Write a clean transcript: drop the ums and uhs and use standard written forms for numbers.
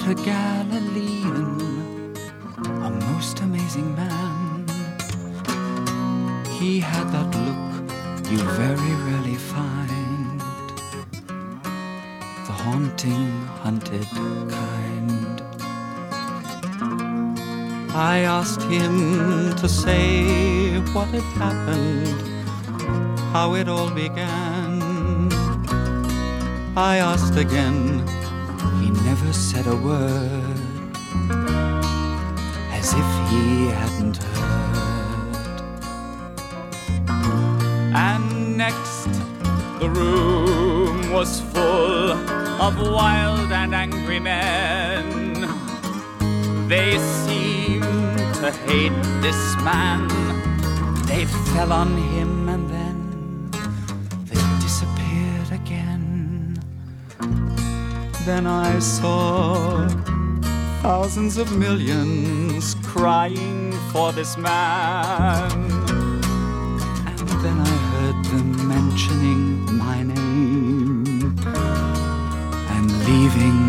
met a Galilean, a most amazing man. He had that look you very rarely find, the haunting, hunted kind. I asked him to say what had happened, how it all began. I asked again, he never said a word, as if he hadn't heard. And next, the room was full of wild and angry men. They seemed to hate this man. They fell on him and then they disappeared again. Then I saw thousands of millions crying for this man. And then I heard them mentioning my name and leaving